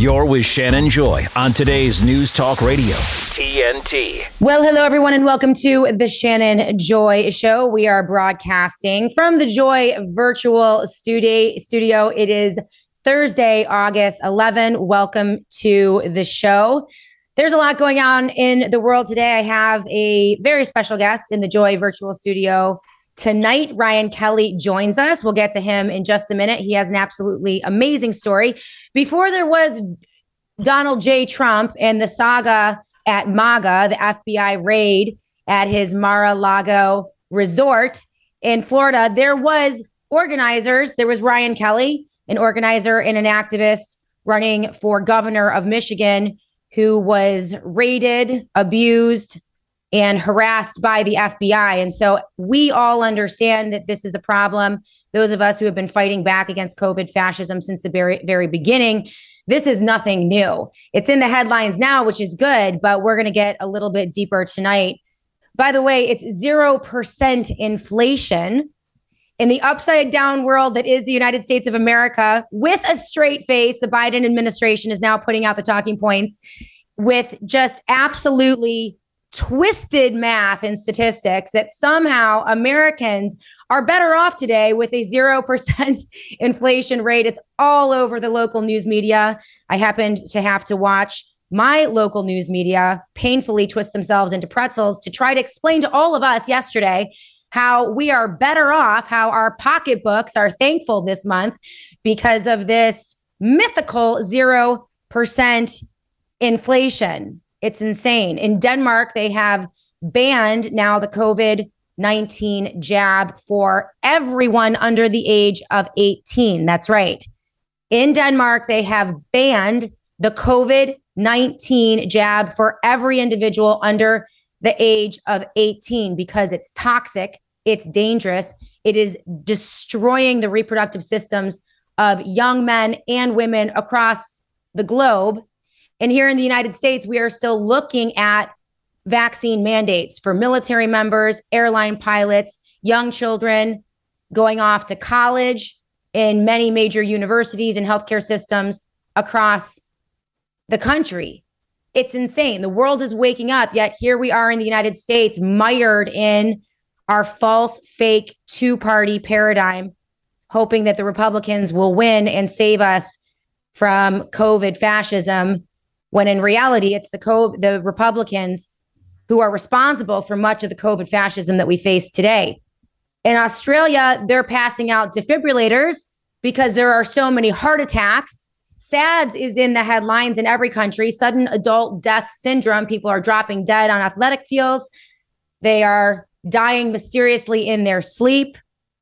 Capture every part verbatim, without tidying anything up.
You're with Shannon Joy on today's News Talk Radio, T N T. Well, hello, everyone, and welcome to the Shannon Joy Show. We are broadcasting from the Joy Virtual Studio. Studio. It is Thursday, August eleventh. Welcome to the show. There's a lot going on in the world today. I have a very special guest in the Joy Virtual Studio tonight. Ryan Kelly joins us. We'll get to him in just a minute. He has an absolutely amazing story. Before there was Donald J. Trump and the saga at MAGA, the F B I raid at his Mar-a-Lago resort in Florida, there was organizers. There was Ryan Kelly, an organizer and an activist running for governor of Michigan, who was raided, abused, and harassed by the F B I. And so we all understand that this is a problem. Those of us who have been fighting back against COVID fascism since the very, very beginning, this is nothing new. It's in the headlines now, which is good, but we're going to get a little bit deeper tonight. By the way, it's zero percent inflation in the upside down world that is the United States of America. With a straight face, the Biden administration is now putting out the talking points with just absolutely twisted math and statistics that somehow Americans are better off today with a zero percent inflation rate. It's all over the local news media. I happened to have to watch my local news media painfully twist themselves into pretzels to try to explain to all of us yesterday how we are better off, how our pocketbooks are thankful this month because of this mythical zero percent inflation. It's insane. In Denmark, they have banned now the COVID nineteen jab for everyone under the age of eighteen. That's right. In Denmark, they have banned the COVID nineteen jab for every individual under the age of eighteen because it's toxic, it's dangerous, it is destroying the reproductive systems of young men and women across the globe. And here in the United States, we are still looking at vaccine mandates for military members, airline pilots, young children going off to college in many major universities and healthcare systems across the country. It's insane. The world is waking up, yet here we are in the United States, mired in our false, fake two-party paradigm, hoping that the Republicans will win and save us from COVID fascism, when in reality, it's the COVID, the Republicans who are responsible for much of the COVID fascism that we face today. In Australia, they're passing out defibrillators because there are so many heart attacks. SADS is in the headlines in every country, sudden adult death syndrome. People are dropping dead on athletic fields. They are dying mysteriously in their sleep.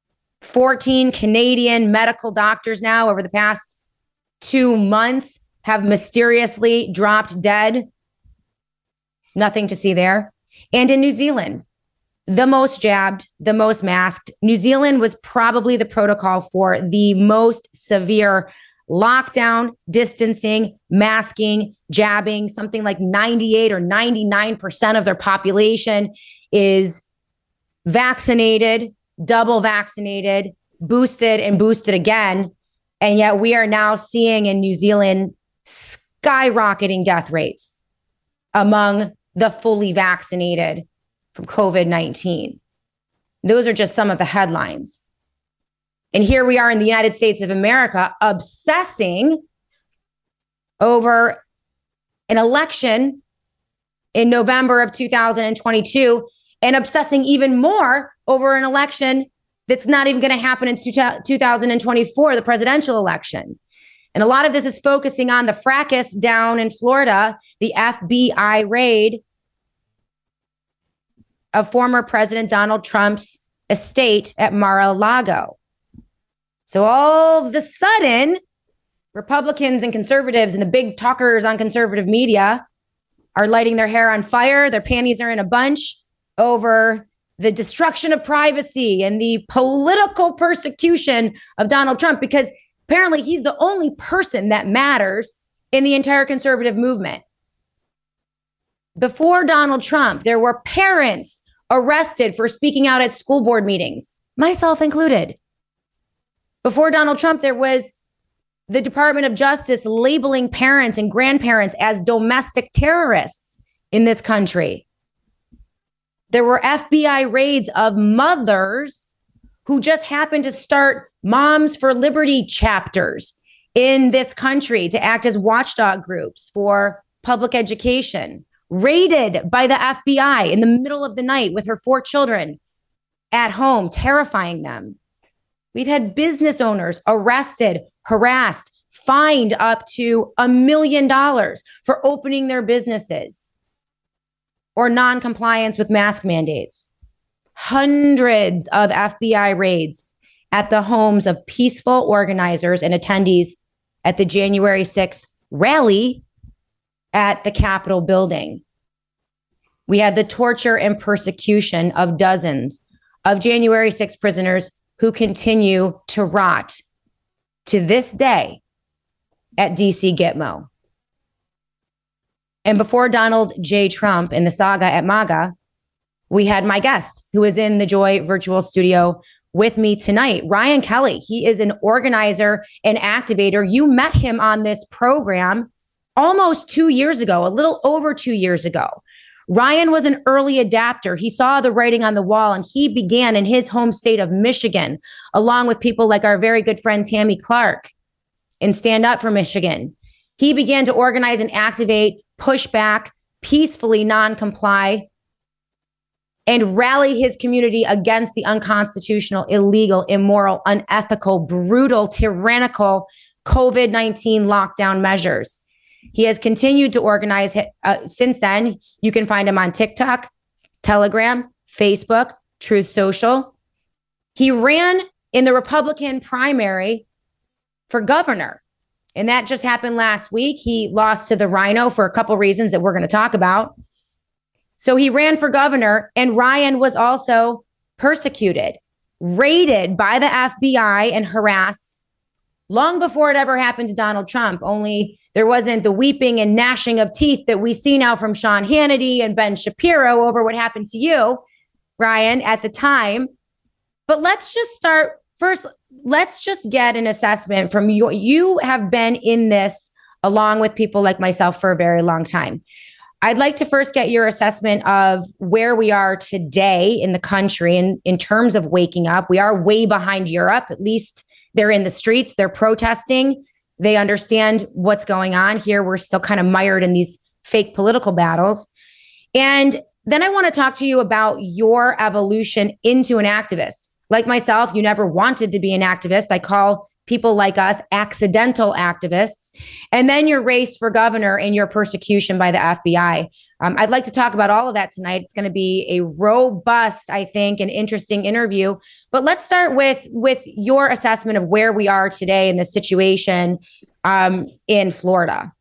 fourteen Canadian medical doctors now over the past two months have mysteriously dropped dead. Nothing to see there. And in New Zealand, the most jabbed, the most masked. New Zealand was probably the protocol for the most severe lockdown, distancing, masking, jabbing. Something like ninety-eight or ninety-nine percent of their population is vaccinated, double vaccinated, boosted and boosted again. And yet we are now seeing in New Zealand skyrocketing death rates among the fully vaccinated from COVID nineteen. Those are just some of the headlines. And here we are in the United States of America obsessing over an election in November of two thousand twenty-two and obsessing even more over an election that's not even going to happen in two thousand twenty-four, the presidential election. And a lot of this is focusing on the fracas down in Florida, the F B I raid of former President Donald Trump's estate at Mar-a-Lago. So all of a sudden, Republicans and conservatives and the big talkers on conservative media are lighting their hair on fire. Their panties are in a bunch over the destruction of privacy and the political persecution of Donald Trump, because apparently he's the only person that matters in the entire conservative movement. Before Donald Trump, there were parents arrested for speaking out at school board meetings, myself included. Before Donald Trump, there was the Department of Justice labeling parents and grandparents as domestic terrorists in this country. There were F B I raids of mothers who just happened to start Moms for Liberty chapters in this country to act as watchdog groups for public education, raided by the F B I in the middle of the night with her four children at home, terrifying them. We've had business owners arrested, harassed, fined up to a million dollars for opening their businesses or non-compliance with mask mandates. Hundreds of F B I raids at the homes of peaceful organizers and attendees at the January sixth rally at the Capitol building. We have the torture and persecution of dozens of January sixth prisoners who continue to rot to this day at D C Gitmo. And before Donald J. Trump and the saga at MAGA, we had my guest who is in the Joy virtual studio with me tonight, Ryan Kelly. He is an organizer and activator. You met him on this program almost two years ago, a little over two years ago. Ryan was an early adapter. He saw the writing on the wall, and he began in his home state of Michigan, along with people like our very good friend Tammy Clark in Stand Up for Michigan. He began to organize and activate, push back, peacefully non-comply, and rally his community against the unconstitutional, illegal, immoral, unethical, brutal, tyrannical COVID nineteen lockdown measures. He has continued to organize uh, since then. You can find him on TikTok, Telegram, Facebook, Truth Social. He ran in the Republican primary for governor, and that just happened last week. He lost to the Rhino for a couple reasons that we're going to talk about. So he ran for governor, and Ryan was also persecuted, raided by the F B I and harassed long before it ever happened to Donald Trump. Only there wasn't the weeping and gnashing of teeth that we see now from Sean Hannity and Ben Shapiro over what happened to you, Ryan, at the time. But let's just start first. Let's just get an assessment from you. You have been in this along with people like myself for a very long time. I'd like to first get your assessment of where we are today in the country in, in terms of waking up. We are way behind Europe. At least they're in the streets. They're protesting. They understand what's going on. Here, we're still kind of mired in these fake political battles. And then I want to talk to you about your evolution into an activist. Like myself, you never wanted to be an activist. I call people like us accidental activists. And then your race for governor and your persecution by the F B I. Um, I'd like to talk about all of that tonight. It's going to be a robust, I think, and interesting interview. But let's start with, with your assessment of where we are today in the situation um, in Florida.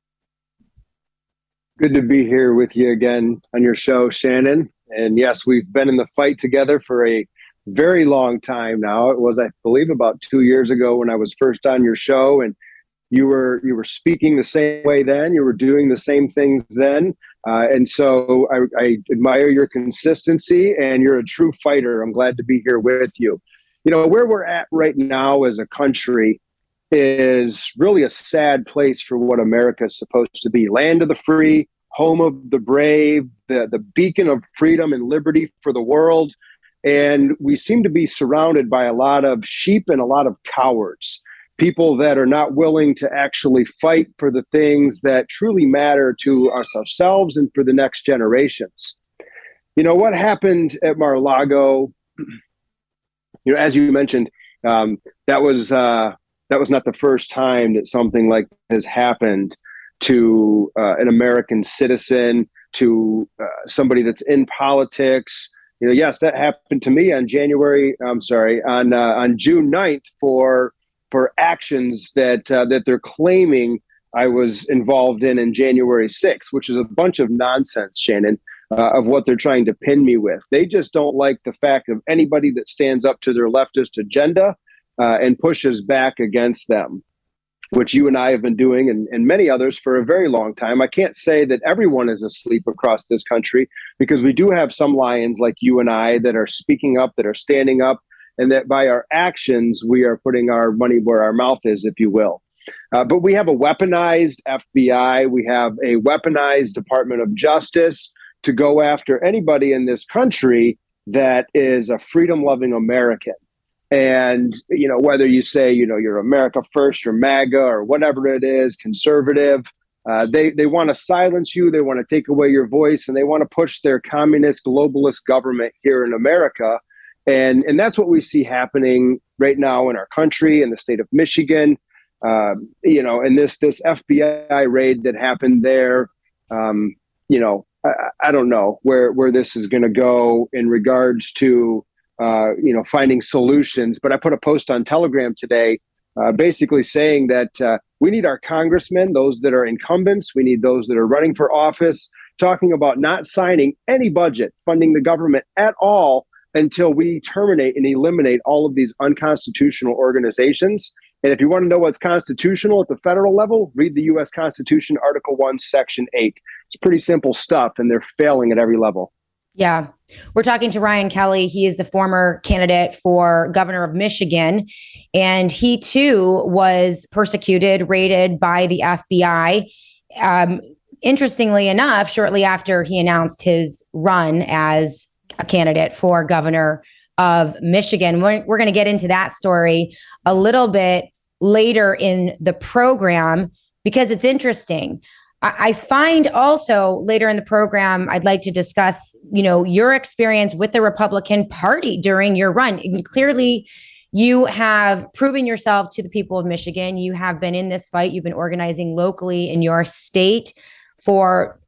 Good to be here with you again on your show, Shannon. And yes, we've been in the fight together for a very long time now. It was, I believe, about two years ago when I was first on your show, and you were you were speaking the same way then. You were doing the same things then, uh, and so I, I admire your consistency, and you're a true fighter. I'm glad to be here with you. You know, where we're at right now as a country is really a sad place for what America is supposed to be: land of the free, home of the brave, the the beacon of freedom and liberty for the world. And we seem to be surrounded by a lot of sheep and a lot of cowards, people that are not willing to actually fight for the things that truly matter to us ourselves and for the next generations. You know, what happened at Mar-a-Lago, you know, as you mentioned, um, that was uh, that was not the first time that something like has happened to uh, an American citizen, to uh, somebody that's in politics. You know, yes, that happened to me on January. I'm sorry, on uh, on June ninth for for actions that uh, that they're claiming I was involved in in January sixth, which is a bunch of nonsense, Shannon, uh, of what they're trying to pin me with. They just don't like the fact of anybody that stands up to their leftist agenda uh, and pushes back against them, which you and I have been doing, and, and many others for a very long time. I can't say that everyone is asleep across this country, because we do have some lions like you and I that are speaking up, that are standing up, and that by our actions, we are putting our money where our mouth is, if you will. Uh, but we have a weaponized F B I. We have a weaponized Department of Justice to go after anybody in this country that is a freedom-loving American. And, you know, whether you say, you know, you're America First or MAGA or whatever it is, conservative, uh, they, they want to silence you. They want to take away your voice, and they want to push their communist globalist government here in America. And, and that's what we see happening right now in our country, in the state of Michigan. Um, you know, and this this F B I raid that happened there, um, you know, I, I don't know where, where this is going to go in regards to, uh, you know, finding solutions. But I put a post on Telegram today uh, basically saying that uh, we need our congressmen, those that are incumbents, we need those that are running for office, talking about not signing any budget, funding the government at all until we terminate and eliminate all of these unconstitutional organizations. And if you want to know what's constitutional at the federal level, read the U S Constitution, Article one, Section eight. It's pretty simple stuff, and they're failing at every level. Yeah. We're talking to Ryan Kelly. He is the former candidate for governor of Michigan, and he too was persecuted, raided by the F B I. Um, interestingly enough, shortly after he announced his run as a candidate for governor of Michigan. We're, we're going to get into that story a little bit later in the program because it's interesting. I, I find also later in the program, I'd like to discuss, you know, your experience with the Republican Party during your run. And clearly, you have proven yourself to the people of Michigan. You have been in this fight. You've been organizing locally in your state for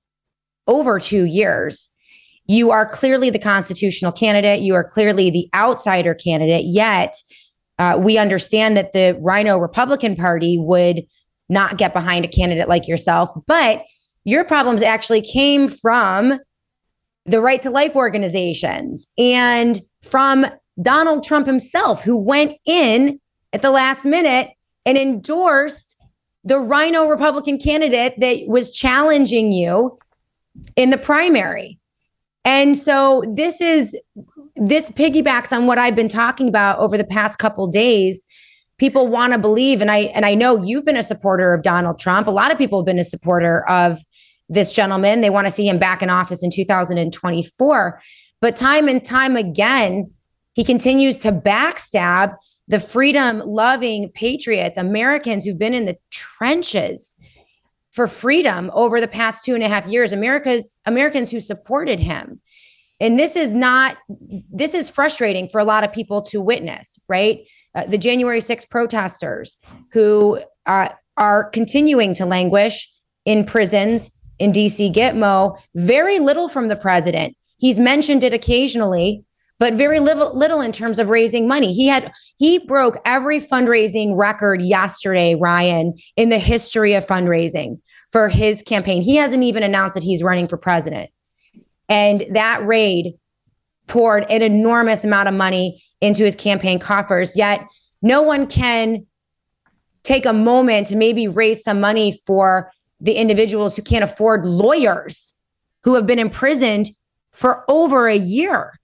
over two years. You are clearly the constitutional candidate. You are clearly the outsider candidate. Yet uh, we understand that the Rhino Republican Party would not get behind a candidate like yourself. But your problems actually came from the Right to Life organizations and from Donald Trump himself, who went in at the last minute and endorsed the Rhino Republican candidate that was challenging you in the primary. And so this is this piggybacks on what I've been talking about over the past couple days. People want to believe, and I and I know you've been a supporter of Donald Trump. A lot of people have been a supporter of this gentleman. They want to see him back in office in two thousand twenty-four. But time and time again, he continues to backstab the freedom-loving patriots, Americans who've been in the trenches for freedom over the past two and a half years, America's Americans who supported him. And this is not, this is frustrating for a lot of people to witness, right? Uh, the January sixth protesters who uh, are continuing to languish in prisons in D C, Gitmo, very little from the president. He's mentioned it occasionally, but very little, little in terms of raising money. He had, he broke every fundraising record yesterday, Ryan, in the history of fundraising for his campaign. He hasn't even announced that he's running for president. And that raid poured an enormous amount of money into his campaign coffers. Yet no one can take a moment to maybe raise some money for the individuals who can't afford lawyers who have been imprisoned for over a year,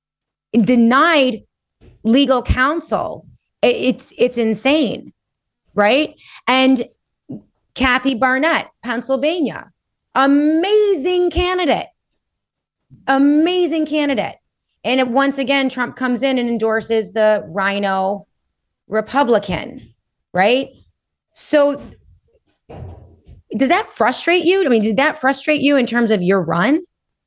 denied legal counsel. It's it's insane, right? And Kathy Barnett, Pennsylvania, amazing candidate, amazing candidate. And it, once again, Trump comes in and endorses the Rhino Republican, right? So does that frustrate you? I mean, did that frustrate you in terms of your run?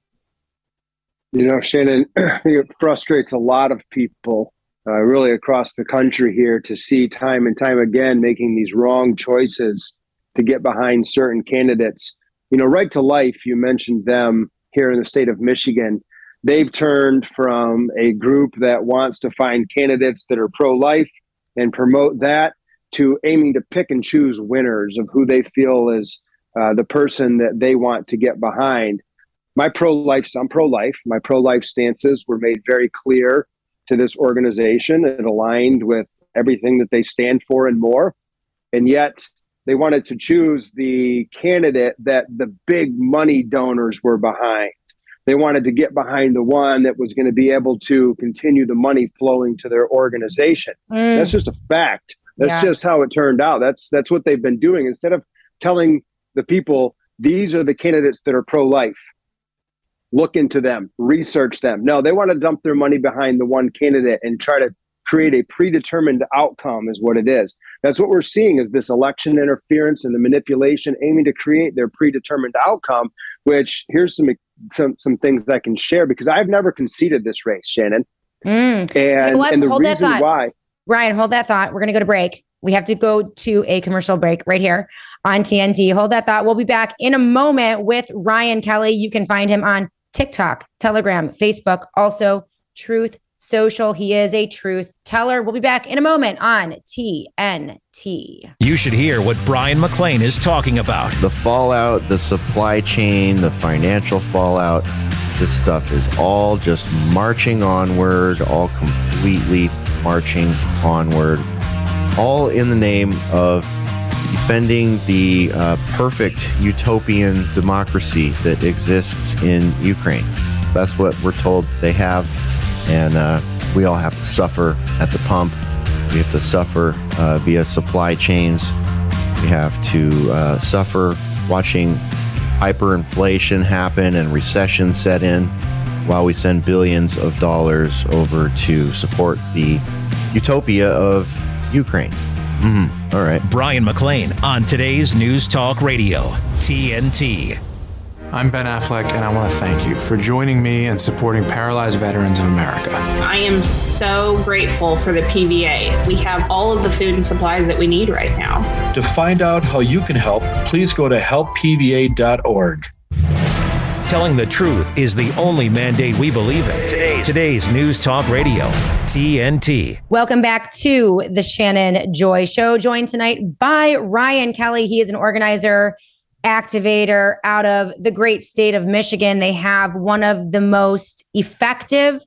You know, Shannon, it frustrates a lot of people uh, really across the country here to see time and time again making these wrong choices to get behind certain candidates. You know, Right to Life, you mentioned them here in the state of Michigan. They've turned from a group that wants to find candidates that are pro-life and promote that to aiming to pick and choose winners of who they feel is uh, the person that they want to get behind. My pro-life, I'm pro-life. My pro-life stances were made very clear to this organization. It aligned with everything that they stand for and more. And yet they wanted to choose the candidate that the big money donors were behind. They wanted to get behind the one that was going to be able to continue the money flowing to their organization. Mm. That's just a fact That's Yeah. just how it turned out. That's that's what they've been doing. Instead of telling the people, these are the candidates that are pro-life, look into them, research them. No, they want to dump their money behind the one candidate and try to create a predetermined outcome is what it is. That's what we're seeing is this election interference and the manipulation aiming to create their predetermined outcome, which here's some some some things I can share because I've never conceded this race, Shannon. Mm. And, you know what? and the Hold that reason thought. why. Ryan, hold that thought. We're going to go to break. We have to go to a commercial break right here on T N T. Hold that thought. We'll be back in a moment with Ryan Kelly. You can find him on TikTok, Telegram, Facebook, also Truth Social. He is a truth teller. We'll be back in a moment on T N T. You should hear what Brian McLean is talking about. The fallout, the supply chain, the financial fallout, this stuff is all just marching onward, all completely marching onward, all in the name of defending the uh, perfect utopian democracy that exists in Ukraine. That's what we're told they have. And uh, we all have to suffer at the pump. We have to suffer uh, via supply chains. We have to uh, suffer watching hyperinflation happen and recession set in while we send billions of dollars over to support the utopia of Ukraine. Mm-hmm. All right. Brian McLean on today's News Talk Radio, T N T. I'm Ben Affleck, and I want to thank you for joining me and supporting Paralyzed Veterans of America. I am so grateful for the P V A. We have all of the food and supplies that we need right now. To find out how you can help, please go to help P V A dot org. Telling the truth is the only mandate we believe in. Today's, today's News Talk Radio, T N T. Welcome back to the Shannon Joy Show, joined tonight by Ryan Kelly. He is an organizer, activator out of the great state of Michigan. They have one of the most effective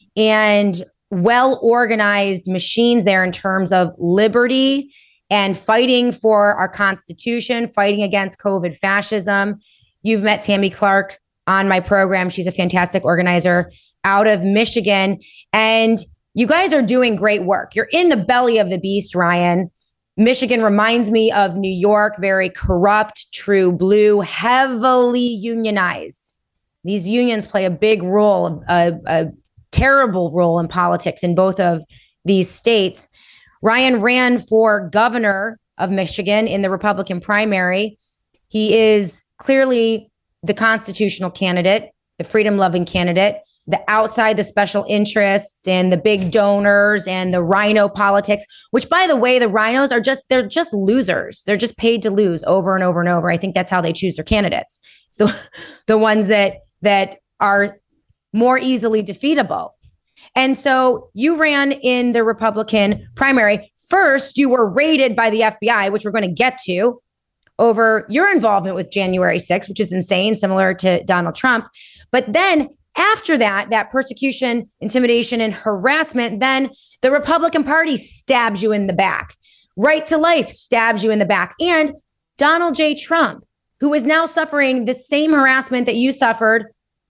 and well-organized machines there in terms of liberty and fighting for our Constitution, fighting against COVID fascism. You've met Tammy Clark on my program. She's a fantastic organizer out of Michigan. And you guys are doing great work. You're in the belly of the beast, Ryan. Michigan reminds me of New York, very corrupt, true blue, heavily unionized. These unions play a big role, a, a terrible role in politics in both of these states. Ryan ran for governor of Michigan in the Republican primary. He is clearly the constitutional candidate, the freedom-loving candidate, the outside the special interests and the big donors and the rhino politics, which, by the way, the rhinos are just, they're just losers. They're just paid to lose over and over and over. I think that's how they choose their candidates. So the ones that that are more easily defeatable. And so you ran in the Republican primary. First, you were raided by the F B I, which we're going to get to, over your involvement with January sixth, which is insane, similar to Donald Trump. But then after that, that persecution, intimidation, and harassment, then the Republican Party stabs you in the back. Right to Life stabs you in the back. And Donald J. Trump, who is now suffering the same harassment that you suffered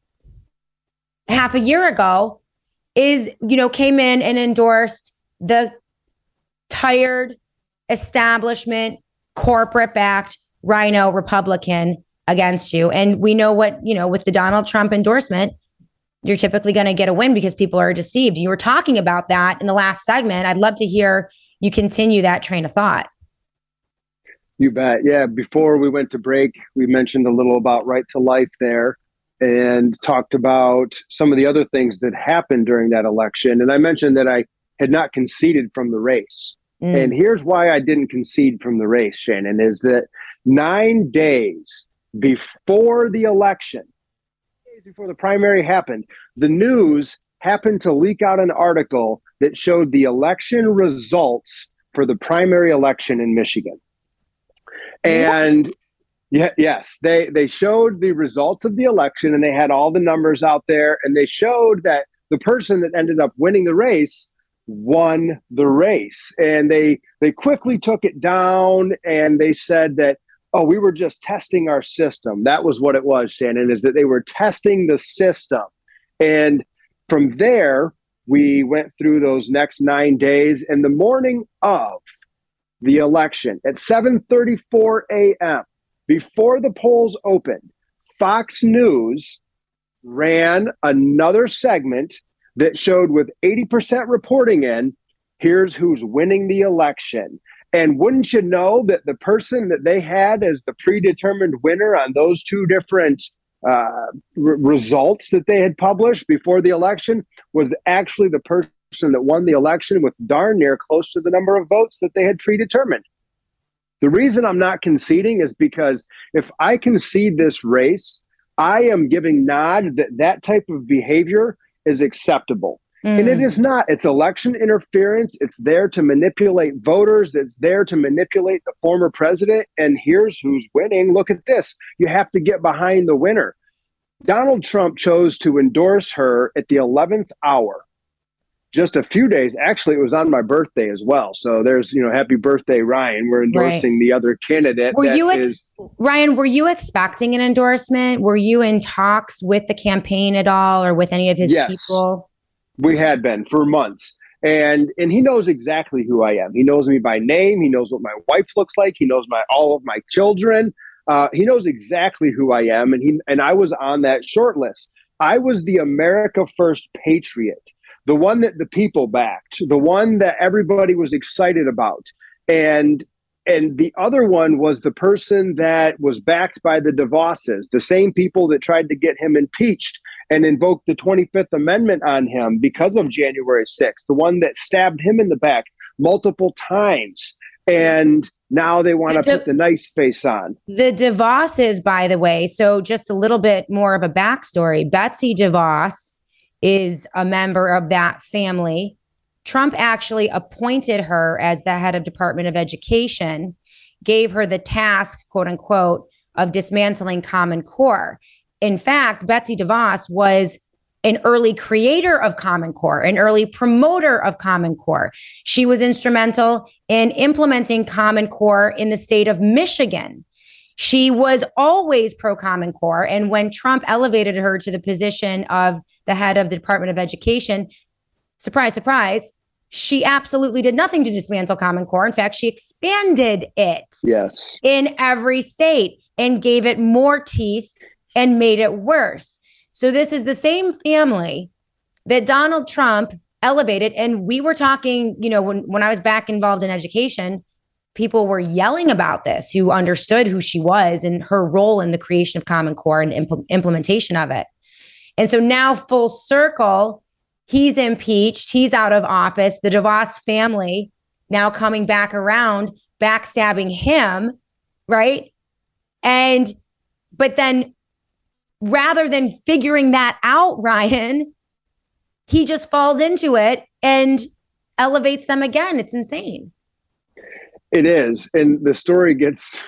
half a year ago, is, you know, came in and endorsed the tired establishment, corporate-backed rhino Republican against you. And we know what, you know, with the Donald Trump endorsement, you're typically going to get a win because people are deceived. You were talking about that in the last segment. I'd love to hear you continue that train of thought. You bet. Yeah. Before we went to break, we mentioned a little about Right to Life there and talked about some of the other things that happened during that election. And I mentioned that I had not conceded from the race. Mm. And here's why I didn't concede from the race, Shannon, is that nine days before the election, days before the primary happened, the news happened to leak out an article that showed the election results for the primary election in Michigan. And yeah, yes, they, they showed the results of the election and they had all the numbers out there, and they showed that the person that ended up winning the race won the race. And they they quickly took it down and they said that, oh, we were just testing our system. That was what it was, Shannon, is that they were testing the system. And from there, we went through those next nine days. And the morning of the election at seven thirty-four a.m. before the polls opened, Fox News ran another segment that showed with eighty percent reporting in, here's who's winning the election. And wouldn't you know that the person that they had as the predetermined winner on those two different uh, r- results that they had published before the election was actually the person that won the election with darn near close to the number of votes that they had predetermined. The reason I'm not conceding is because if I concede this race, I am giving nod that that type of behavior is acceptable. Mm. And it is not. It's election interference. It's there to manipulate voters. It's there to manipulate the former president. And here's who's winning. Look at this. You have to get behind the winner. Donald Trump chose to endorse her at the eleventh hour. Just a few days, actually, it was on my birthday as well. So there's, you know, happy birthday, Ryan. We're endorsing right. the other candidate. Were that you, ex- is, Ryan, were you expecting an endorsement? Were you in talks with the campaign at all or with any of his yes, people? We had been for months. And and he knows exactly who I am. He knows me by name. He knows what my wife looks like. He knows my all of my children. Uh, he knows exactly who I am. And he and I was on that short list. I was the America First patriot. The one that the people backed, the one that everybody was excited about. And and the other one was the person that was backed by the DeVosses, the same people that tried to get him impeached and invoked the twenty-fifth Amendment on him because of January sixth, the one that stabbed him in the back multiple times. And now they want to De- put the nice face on. The DeVosses, by the way, so just a little bit more of a backstory. Betsy DeVos is a member of that family. Trump actually appointed her as the head of Department of Education, gave her the task, quote unquote, of dismantling Common Core. In fact, Betsy DeVos was an early creator of Common Core, an early promoter of Common Core. She was instrumental in implementing Common Core in the state of Michigan. She was always pro Common Core. And when Trump elevated her to the position of the head of the Department of Education, surprise, surprise, she absolutely did nothing to dismantle Common Core. In fact, she expanded it yes. in every state and gave it more teeth and made it worse. So this is the same family that Donald Trump elevated. And we were talking, you know, when, when I was back involved in education, people were yelling about this, who understood who she was and her role in the creation of Common Core and impl- implementation of it. And so now full circle, he's impeached, he's out of office, the DeVos family now coming back around, backstabbing him, right? And, but then rather than figuring that out, Ryan, he just falls into it and elevates them again. It's insane. It is. And the story gets,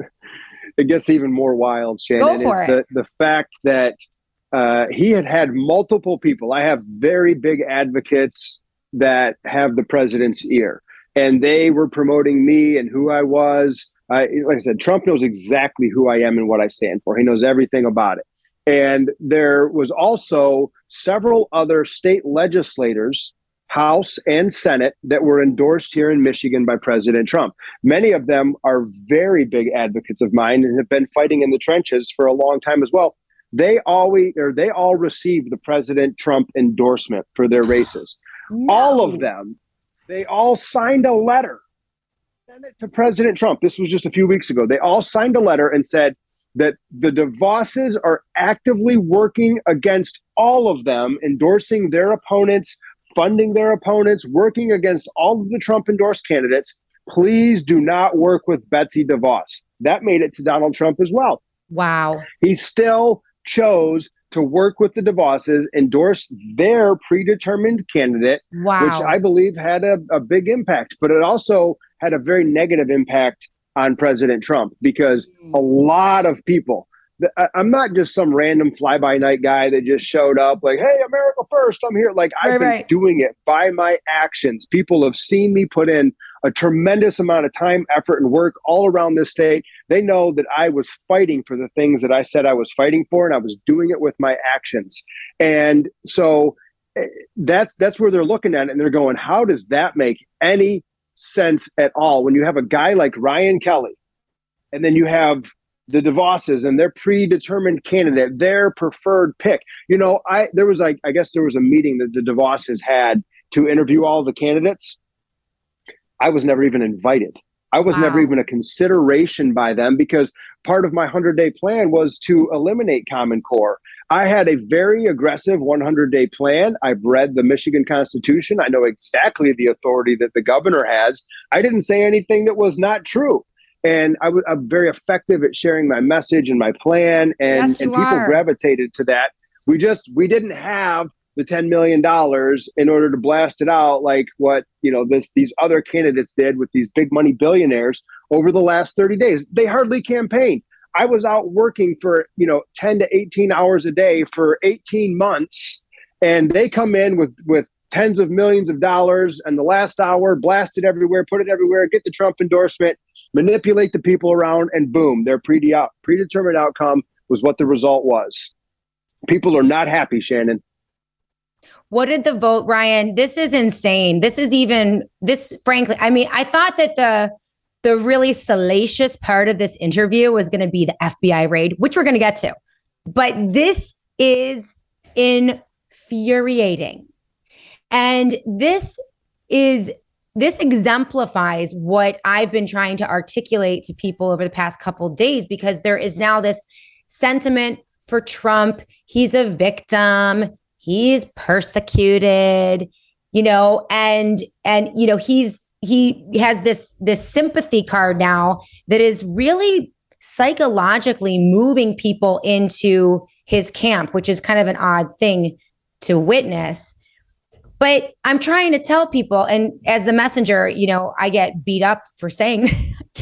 it gets even more wild, Shannon. Go for is it. the, the fact that uh, he had had multiple people. I have very big advocates that have the president's ear, and they were promoting me and who I was. Uh, like I said, Trump knows exactly who I am and what I stand for. He knows everything about it. And there was also several other state legislators, House and Senate, that were endorsed here in Michigan by President Trump. Many of them are very big advocates of mine and have been fighting in the trenches for a long time as well. They always, or they all received the President Trump endorsement for their races. No. All of them, they all signed a letter, sent it to President Trump. This was just a few weeks ago. They all signed a letter and said that the DeVosses are actively working against all of them, endorsing their opponents, funding their opponents, working against all of the Trump endorsed candidates. Please do not work with Betsy DeVos. That made it to Donald Trump as well. Wow. He still chose to work with the DeVosses, endorse their predetermined candidate, wow. which I believe had a, a big impact, but it also had a very negative impact on President Trump, because a lot of people, I'm not just some random fly-by-night guy that just showed up like, hey, America first, I'm here. Like, I've right, been right. doing it by my actions. People have seen me put in a tremendous amount of time, effort, and work all around this state. They know that I was fighting for the things that I said I was fighting for, and I was doing it with my actions. And so that's that's where they're looking at it, and they're going, how does that make any sense at all when you have a guy like Ryan Kelly, and then you have the DeVosses and their predetermined candidate, their preferred pick. You know, I there was like I guess there was a meeting that the DeVosses had to interview all the candidates. I was never even invited. I was wow. never even a consideration by them, because part of my hundred-day plan was to eliminate Common Core. I had a very aggressive hundred-day plan. I've read the Michigan Constitution. I know exactly the authority that the governor has. I didn't say anything that was not true. And I w- I'm very effective at sharing my message and my plan, and, yes, and people are. gravitated to that. We just, we didn't have the ten million dollars in order to blast it out like what, you know, this these other candidates did with these big money billionaires over the last thirty days. They hardly campaigned. I was out working for, you know, ten to eighteen hours a day for eighteen months, and they come in with, with tens of millions of dollars, and the last hour, blast it everywhere, put it everywhere, get the Trump endorsement, manipulate the people around, and boom, their prede- predetermined outcome was what the result was. People are not happy, Shannon. What did the vote, Ryan? This is insane. This is even, this, frankly, I mean, I thought that the the really salacious part of this interview was going to be the F B I raid, which we're going to get to. But this is infuriating. And this is, this exemplifies what I've been trying to articulate to people over the past couple of days, because there is now this sentiment for Trump. He's a victim. He's persecuted, you know, and, and, you know, he's, he has this, this sympathy card now that is really psychologically moving people into his camp, which is kind of an odd thing to witness. But I'm trying to tell people, and as the messenger, you know, I get beat up for saying that.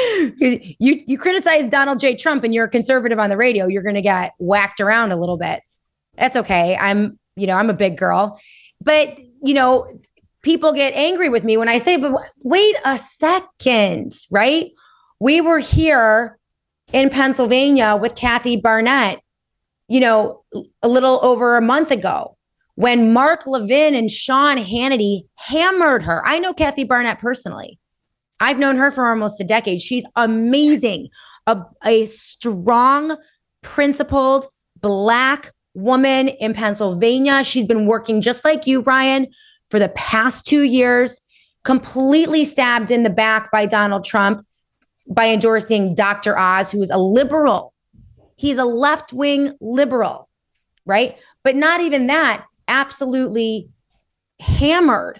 you, you criticize Donald J. Trump and you're a conservative on the radio, you're going to get whacked around a little bit. That's okay. I'm, you know, I'm a big girl, but, you know, people get angry with me when I say, but wait a second, right? We were here in Pennsylvania with Kathy Barnett, you know, a little over a month ago when Mark Levin and Sean Hannity hammered her. I know Kathy Barnett personally. I've known her for almost a decade. She's amazing. A, a strong, principled, Black woman in Pennsylvania. She's been working just like you, Ryan, for the past two years, completely stabbed in the back by Donald Trump by endorsing Doctor Oz, who is a liberal. He's a left-wing liberal, right? But not even that, absolutely hammered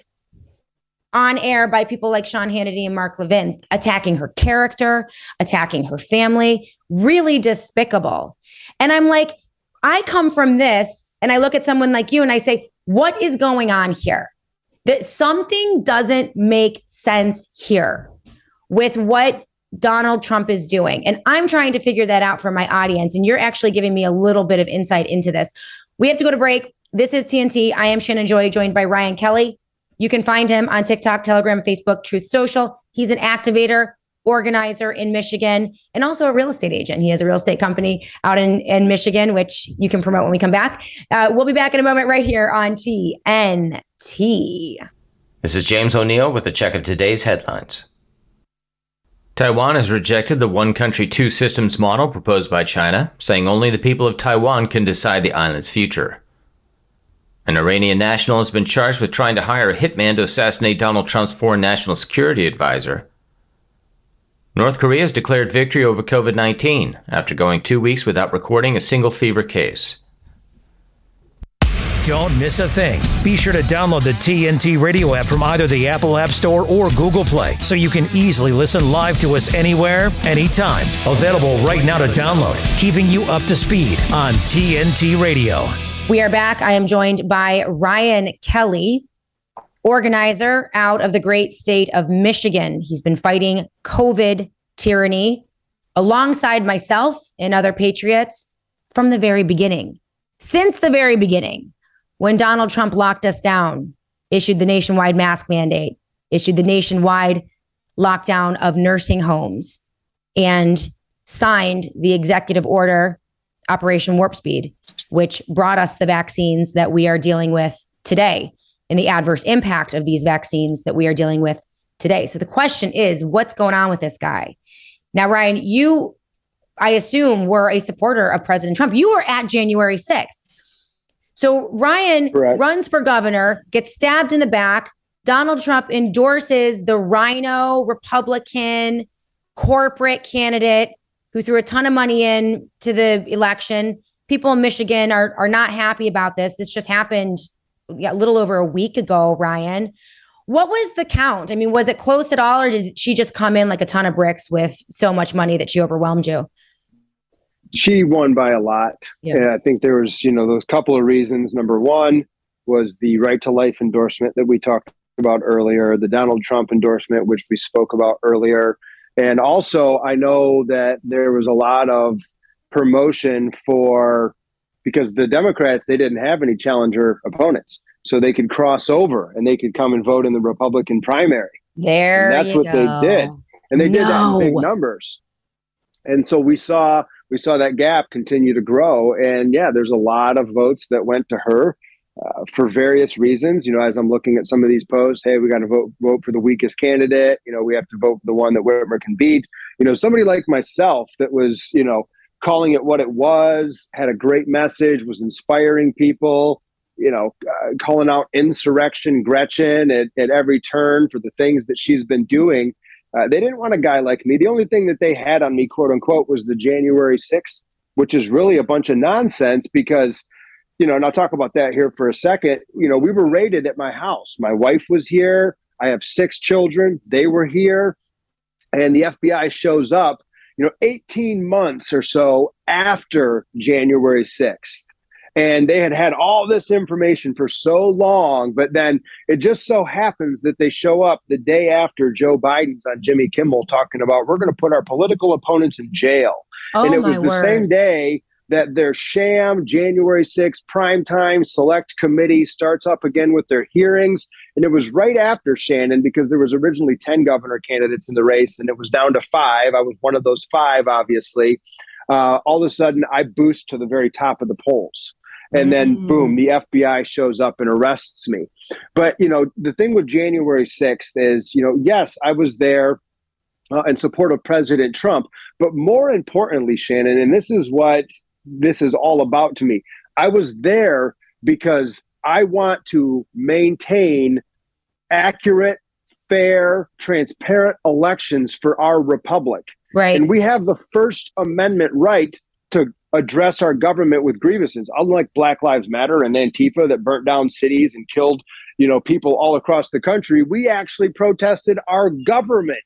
on air by people like Sean Hannity and Mark Levin, attacking her character, attacking her family, really despicable. And I'm like, I come from this and I look at someone like you and I say, what is going on here? That something doesn't make sense here with what Donald Trump is doing. And I'm trying to figure that out for my audience. And you're actually giving me a little bit of insight into this. We have to go to break. This is T N T. I am Shannon Joy, joined by Ryan Kelly. You can find him on TikTok, Telegram, Facebook, Truth Social. He's an activator, organizer in Michigan, and also a real estate agent. He has a real estate company out in, in Michigan, which you can promote when we come back. Uh, we'll be back in a moment right here on T N T. This is James O'Neill with a check of today's headlines. Taiwan has rejected the one country, two systems model proposed by China, saying only the people of Taiwan can decide the island's future. An Iranian national has been charged with trying to hire a hitman to assassinate Donald Trump's foreign national security advisor. North Korea has declared victory over covid nineteen after going two weeks without recording a single fever case. Don't miss a thing. Be sure to download the T N T radio app from either the Apple App Store or Google Play so you can easily listen live to us anywhere, anytime. Available right now to download, keeping you up to speed on T N T Radio. We are back. I am joined by Ryan Kelly, organizer out of the great state of Michigan. He's been fighting COVID tyranny alongside myself and other patriots from the very beginning. Since the very beginning, when Donald Trump locked us down, issued the nationwide mask mandate, issued the nationwide lockdown of nursing homes, and signed the executive order, Operation Warp Speed, which brought us the vaccines that we are dealing with today and the adverse impact of these vaccines that we are dealing with today. So the question is, what's going on with this guy? Now, Ryan, you, I assume, were a supporter of President Trump. You were at January sixth. So Ryan Correct. runs for governor, gets stabbed in the back. Donald Trump endorses the Rhino Republican corporate candidate who threw a ton of money in to the election. People in Michigan are, are not happy about this. This just happened a little over a week ago, Ryan. What was the count? I mean, was it close at all, or did she just come in like a ton of bricks with so much money that she overwhelmed you? She won by a lot. Yeah. And I think there was, you know, those couple of reasons. Number one was the right to life endorsement that we talked about earlier, the Donald Trump endorsement, which we spoke about earlier. And also, I know that there was a lot of promotion for, because the Democrats, they didn't have any challenger opponents. So they could cross over and they could come and vote in the Republican primary. There and that's you what go. they did. And they No. did that in big numbers. And so we saw we saw that gap continue to grow. And yeah, there's a lot of votes that went to her uh, for various reasons. You know, as I'm looking at some of these posts, hey, we got to vote vote for the weakest candidate. You know, we have to vote for the one that Whitmer can beat. You know, somebody like myself that was, you know, calling it what it was, had a great message, was inspiring people, you know, uh, calling out insurrection Gretchen at, at every turn for the things that she's been doing. Uh, they didn't want a guy like me. The only thing that they had on me, quote unquote, was the January sixth, which is really a bunch of nonsense because, you know, and I'll talk about that here for a second. You know, we were raided at my house. My wife was here. I have six children. They were here. And the F B I shows up, you know, eighteen months or so after January sixth. And they had had all this information for so long, but then it just so happens that they show up the day after Joe Biden's on Jimmy Kimmel talking about, we're going to put our political opponents in jail. Oh, and it was my the word. same day that their sham January sixth primetime select committee starts up again with their hearings. And it was right after, Shannon, because there was originally ten governor candidates in the race and it was down to five. I was one of those five, obviously. Uh, all of a sudden, I boost to the very top of the polls. And then, Mm. boom, the F B I shows up and arrests me. But, you know, the thing with January sixth is, you know, yes, I was there uh, in support of President Trump. But more importantly, Shannon, and this is what this is all about to me, I was there because I want to maintain accurate, fair, transparent elections for our republic. Right. And we have the First Amendment right to address our government with grievances. Unlike Black Lives Matter and Antifa that burnt down cities and killed, you know, people all across the country, we actually protested our government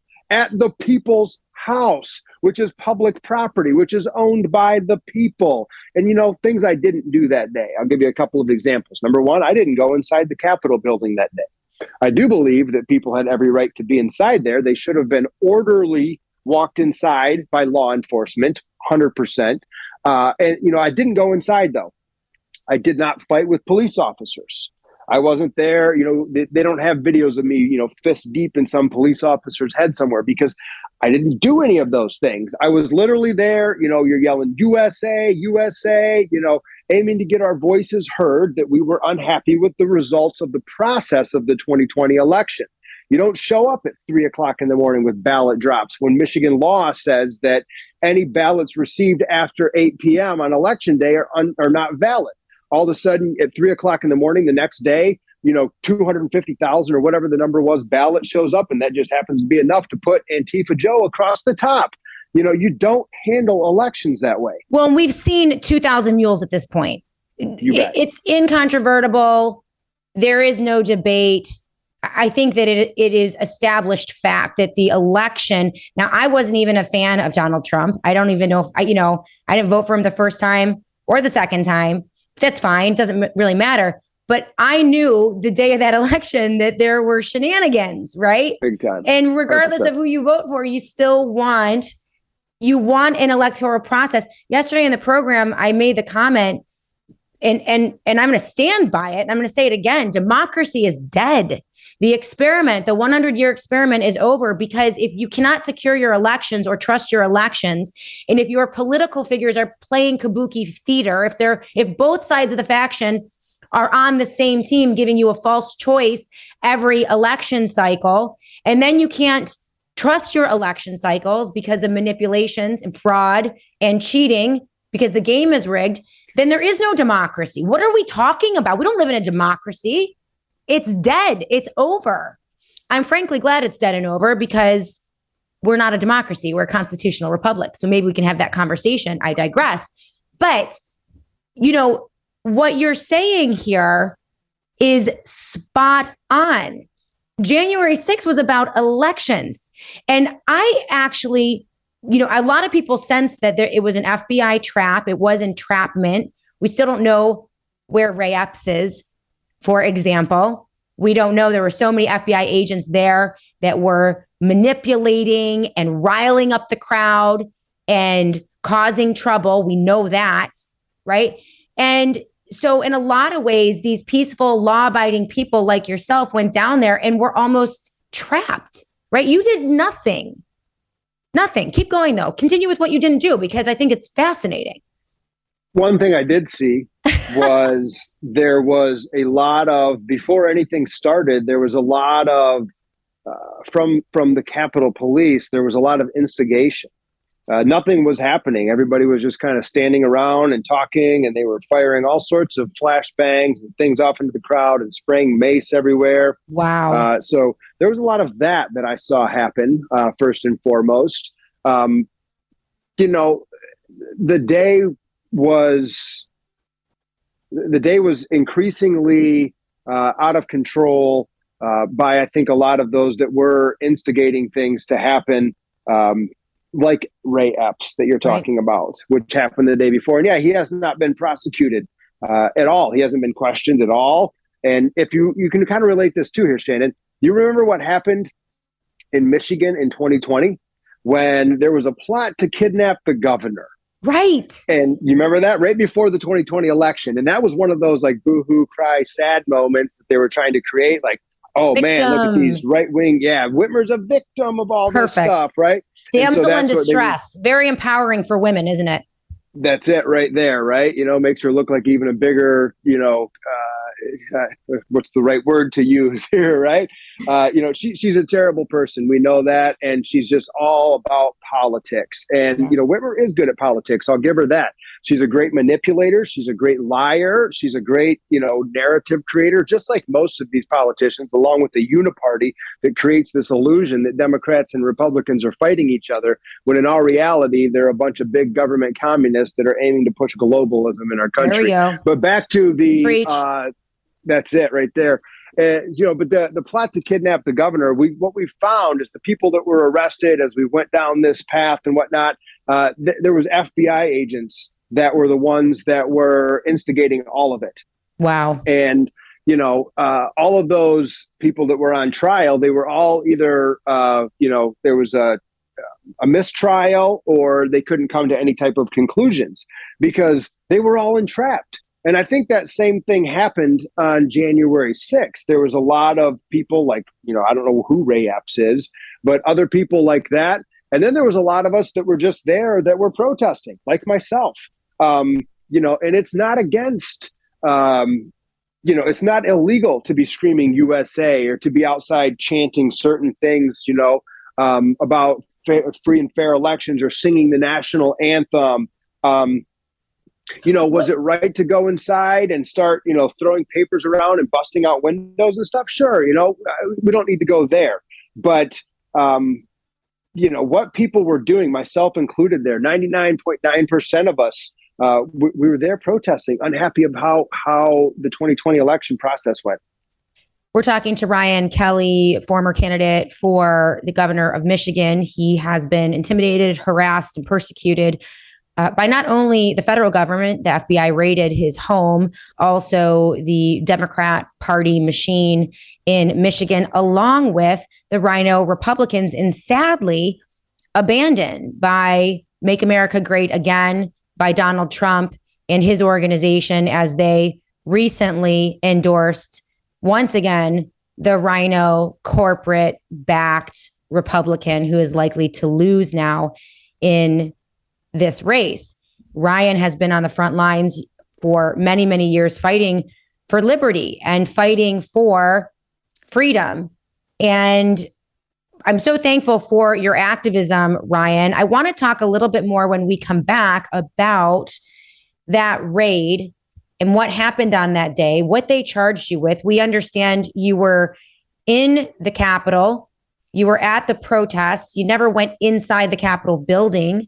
at the people's house, which is public property, which is owned by the people. And, you know, things I didn't do that day. I'll give you a couple of examples. Number one, I didn't go inside the Capitol building that day. I do believe that people had every right to be inside there. They should have been orderly walked inside by law enforcement, one hundred percent. Uh, and, you know, I didn't go inside, though. I did not fight with police officers. I wasn't there. You know, they, they don't have videos of me, you know, fist deep in some police officer's head somewhere because I didn't do any of those things. I was literally there. You know, you're yelling U S A, U S A, you know, aiming to get our voices heard that we were unhappy with the results of the process of the twenty twenty election. You don't show up at three o'clock in the morning with ballot drops when Michigan law says that any ballots received after eight p.m. on election day are, un, are not valid. All of a sudden at three o'clock in the morning the next day, you know, two hundred fifty thousand or whatever the number was, ballot shows up, and that just happens to be enough to put Antifa Joe across the top. You know, you don't handle elections that way. Well, we've seen two thousand mules at this point. You bet. It's incontrovertible. There is no debate. I think that it it is established fact that the election. Now, I wasn't even a fan of Donald Trump. I don't even know if I, you know, I didn't vote for him the first time or the second time. That's fine. Doesn't really matter. But I knew the day of that election that there were shenanigans, right? Big time. And regardless one hundred percent. of who you vote for, you still want you want an electoral process. Yesterday in the program, I made the comment, and and and I'm going to stand by it. And I'm going to say it again. Democracy is dead. The experiment, the one hundred year experiment is over because if you cannot secure your elections or trust your elections, and if your political figures are playing kabuki theater, if they're if both sides of the faction are on the same team, giving you a false choice every election cycle. And then you can't trust your election cycles because of manipulations and fraud and cheating because the game is rigged. Then there is no democracy. What are we talking about? We don't live in a democracy. It's dead. It's over. I'm frankly glad it's dead and over because we're not a democracy. We're a constitutional republic. So maybe we can have that conversation. I digress. But, you know, what you're saying here is spot on. January sixth was about elections. And I actually, you know, a lot of people sense that there, it was an F B I trap. It was entrapment. We still don't know where Ray Epps is, for example. We don't know. There were so many F B I agents there that were manipulating and riling up the crowd and causing trouble. We know that, right? And so in a lot of ways, these peaceful, law-abiding people like yourself went down there and were almost trapped, right? You did nothing. Nothing. Keep going, though. Continue with what you didn't do, because I think it's fascinating. One thing I did see was there was a lot of, before anything started, there was a lot of, uh, from from the Capitol Police, there was a lot of instigation. Uh, nothing was happening. Everybody was just kind of standing around and talking, and they were firing all sorts of flashbangs and things off into the crowd and spraying mace everywhere. Wow. Uh, so there was a lot of that that I saw happen, uh, first and foremost. Um, you know, the day was the day was increasingly uh, out of control uh, by, I think, a lot of those that were instigating things to happen, um, like Ray Epps that you're talking right. about, which happened the day before. And yeah, he has not been prosecuted uh, at all. He hasn't been questioned at all. And if you, you can kind of relate this too here, Shannon, you remember what happened in Michigan in twenty twenty when there was a plot to kidnap the governor? Right. And you remember that right before the twenty twenty election. And that was one of those like boohoo, cry, sad moments that they were trying to create. Like, oh, victim. Man, look at these right wing. Yeah, Whitmer's a victim of all Perfect. This stuff, right? Damsel so in distress. They, Very empowering for women, isn't it? That's it right there, right? You know, makes her look like even a bigger, you know, uh, uh, what's the right word to use here, right? Uh, you know, she, she's a terrible person. We know that. And she's just all about politics. And, you know, Whitmer is good at politics. I'll give her that. She's a great manipulator. She's a great liar. She's a great, you know, narrative creator, just like most of these politicians, along with the uniparty that creates this illusion that Democrats and Republicans are fighting each other, when in all reality, they're a bunch of big government communists that are aiming to push globalism in our country. There we go. But back to the, uh, that's it right there. Uh, you know, but the, the plot to kidnap the governor, we what we found is the people that were arrested as we went down this path and whatnot, uh, th- there was F B I agents that were the ones that were instigating all of it. Wow. And, you know, uh, all of those people that were on trial, they were all either, uh, you know, there was a, a mistrial or they couldn't come to any type of conclusions because they were all entrapped. And I think that same thing happened on January sixth. There was a lot of people like, you know, I don't know who Ray Epps is, but other people like that. And then there was a lot of us that were just there that were protesting, like myself. Um, you know, and it's not against, um, you know, it's not illegal to be screaming U S A or to be outside chanting certain things, you know, um, about fa- free and fair elections or singing the national anthem. Um, You know, was it right to go inside and start, you know, throwing papers around and busting out windows and stuff? Sure. You know, we don't need to go there. But, um, you know, what people were doing, myself included there, ninety-nine point nine percent of us, uh, we, we were there protesting, unhappy about how, how the twenty twenty election process went. We're talking to Ryan Kelly, former candidate for the governor of Michigan. He has been intimidated, harassed, and persecuted Uh, by not only the federal government. The F B I raided his home, also the Democrat Party machine in Michigan, along with the Rhino Republicans, and sadly abandoned by Make America Great Again, by Donald Trump and his organization, as they recently endorsed, once again, the Rhino corporate-backed Republican who is likely to lose now in this race. Ryan has been on the front lines for many, many years fighting for liberty and fighting for freedom. And I'm so thankful for your activism, Ryan. I want to talk a little bit more when we come back about that raid and what happened on that day, what they charged you with. We understand you were in the Capitol. You were at the protests. You never went inside the Capitol building,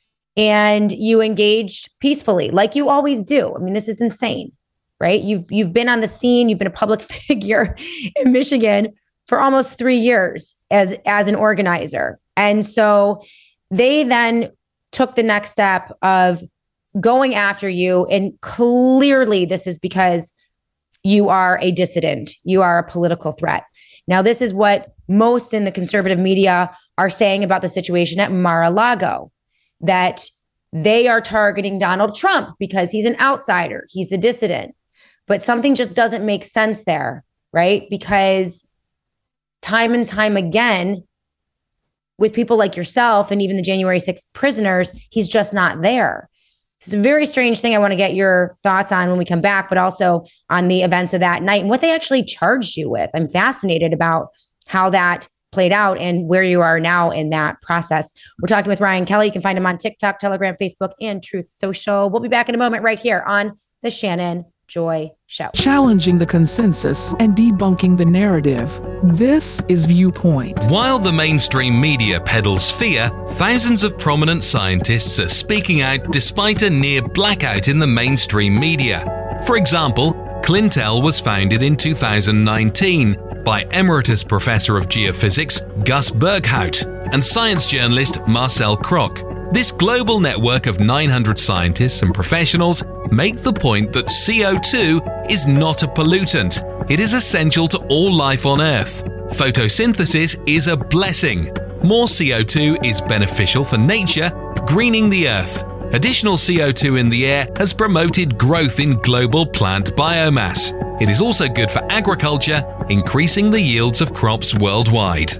and you engaged peacefully like you always do. I mean, this is insane, right? You've, you've been on the scene. You've been a public figure in Michigan for almost three years as, as an organizer. And so they then took the next step of going after you. And clearly this is because you are a dissident. You are a political threat. Now, this is what most in the conservative media are saying about the situation at Mar-a-Lago, that they are targeting Donald Trump because he's an outsider. He's a dissident. But something just doesn't make sense there, right? Because time and time again, with people like yourself and even the January sixth prisoners, he's just not there. It's a very strange thing I want to get your thoughts on when we come back, but also on the events of that night and what they actually charged you with. I'm fascinated about how that played out and where you are now in that process. We're talking with Ryan Kelly. You can find him on TikTok, Telegram, Facebook, and Truth Social. We'll be back in a moment right here on The Shannon Joy Show. Challenging the consensus and debunking the narrative. This is Viewpoint. While the mainstream media peddles fear, thousands of prominent scientists are speaking out despite a near blackout in the mainstream media. For example, Clintel was founded in two thousand nineteen by Emeritus Professor of Geophysics Gus Berghout and science journalist Marcel Kroc. This global network of nine hundred scientists and professionals make the point that C O two is not a pollutant. It is essential to all life on Earth. Photosynthesis is a blessing. More C O two is beneficial for nature, greening the Earth. Additional C O two in the air has promoted growth in global plant biomass. It is also good for agriculture, increasing the yields of crops worldwide.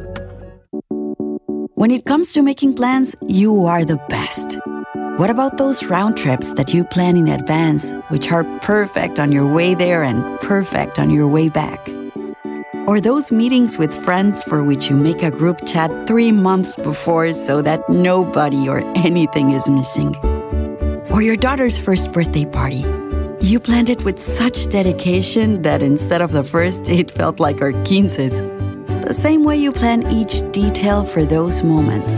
When it comes to making plans, you are the best. What about those round trips that you plan in advance, which are perfect on your way there and perfect on your way back? Or those meetings with friends for which you make a group chat three months before so that nobody or anything is missing? Or your daughter's first birthday party. You planned it with such dedication that instead of the first, it felt like our quinces. The same way you plan each detail for those moments.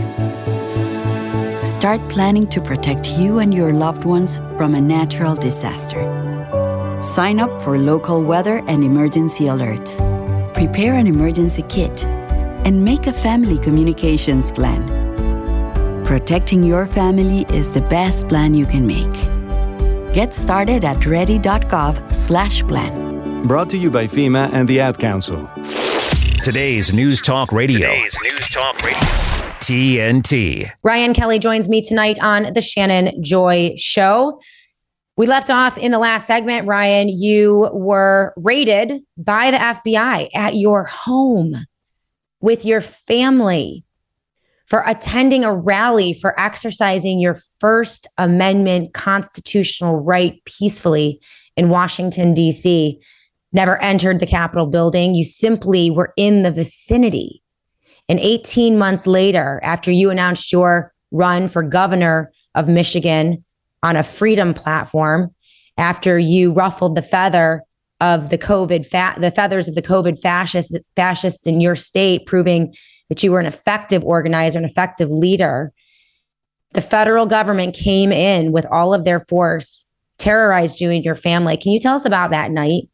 Start planning to protect you and your loved ones from a natural disaster. Sign up for local weather and emergency alerts. Prepare an emergency kit and make a family communications plan. Protecting your family is the best plan you can make. Get started at ready.gov slash plan. Brought to you by FEMA and the Ad Council. Today's News Talk Radio. Today's News Talk Radio. T N T. Ryan Kelly joins me tonight on The Shannon Joy Show. We left off in the last segment, Ryan. You were raided by the F B I at your home with your family for attending a rally for exercising your First Amendment constitutional right peacefully in Washington, D C Never entered the Capitol building. You simply were in the vicinity. And eighteen months later, after you announced your run for governor of Michigan on a freedom platform, after you ruffled the feather of the COVID, fa- the feathers of the COVID fascists, fascists in your state, proving that you were an effective organizer, an effective leader, the federal government came in with all of their force, terrorized you and your family. Can you tell us about that night?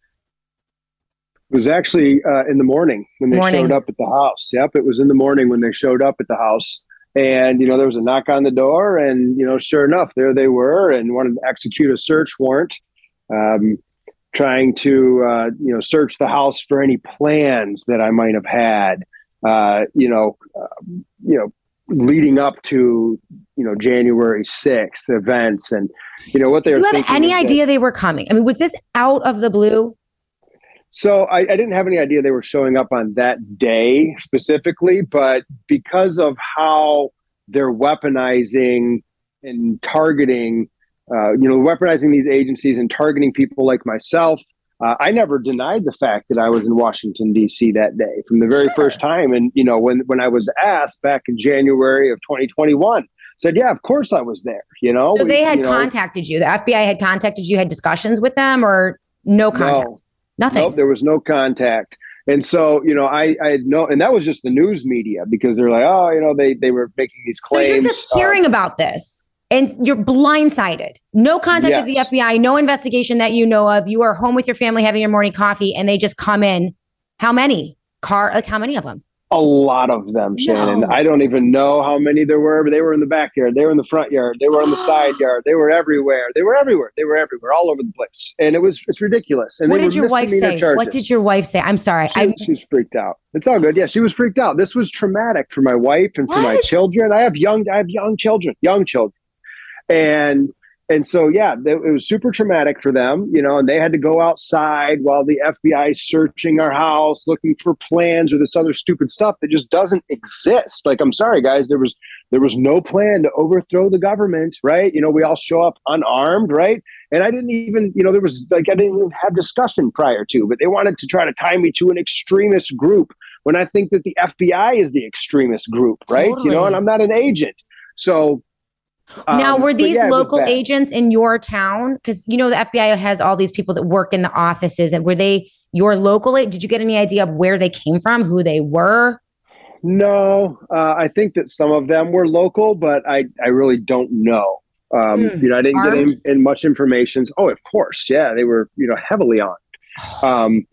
It was actually uh, in the morning when they morning. showed up at the house. Yep, it was in the morning when they showed up at the house. And, you know, there was a knock on the door and, you know, sure enough, there they were and wanted to execute a search warrant, um, trying to, uh, you know, search the house for any plans that I might have had, uh, you know, uh, you know, leading up to, you know, January sixth events. And, you know, what they were thinking. Do you have any idea that, they were coming? I mean, was this out of the blue? So I, I didn't have any idea they were showing up on that day specifically, but because of how they're weaponizing and targeting, uh, you know, weaponizing these agencies and targeting people like myself, uh, I never denied the fact that I was in Washington, D C that day from the very sure. first time. And, you know, when, when I was asked back in January of twenty twenty-one, said, yeah, of course I was there, you know. So we, they had you know, contacted you. The F B I had contacted you, had discussions with them, or no contact? No, Nothing. Nope, there was no contact. And so, you know, I, I had no, and that was just the news media, because they're like, oh, you know, they, they were making these claims. So you're just hearing uh, about this and you're blindsided. No contact yes. with the F B I, no investigation that you know of. You are home with your family having your morning coffee and they just come in. How many? Car, like how many of them? A lot of them, Shannon. No. I don't even know how many there were, but they were in the backyard. They were in the front yard. They were in the side yard. They were everywhere. They were everywhere. They were everywhere, all over the place. And it was, it's ridiculous. And what they did were your wife say? charges. What did your wife say? I'm sorry. She, I'm... She's freaked out. It's all good. Yeah, she was freaked out. This was traumatic for my wife and for what? my children. I have young, I have young children, young children. And And so, yeah, it was super traumatic for them, you know, and they had to go outside while the F B I is searching our house, looking for plans or this other stupid stuff that just doesn't exist. Like, I'm sorry, guys, there was there was no plan to overthrow the government, right? You know, we all show up unarmed, right? And I didn't even, you know, there was like, I didn't even have discussion prior to, but they wanted to try to tie me to an extremist group when I think that the F B I is the extremist group, right? Totally. You know, and I'm not an agent. So now, um, were these yeah, local agents in your town? Because, you know, the F B I has all these people that work in the offices. And were they your local? Did you get any idea of where they came from, who they were? No, uh, I think that some of them were local, but I, I really don't know. Um, mm, you know, I didn't armed? get in, in much information. Oh, of course. Yeah, they were, you know, heavily armed. Um,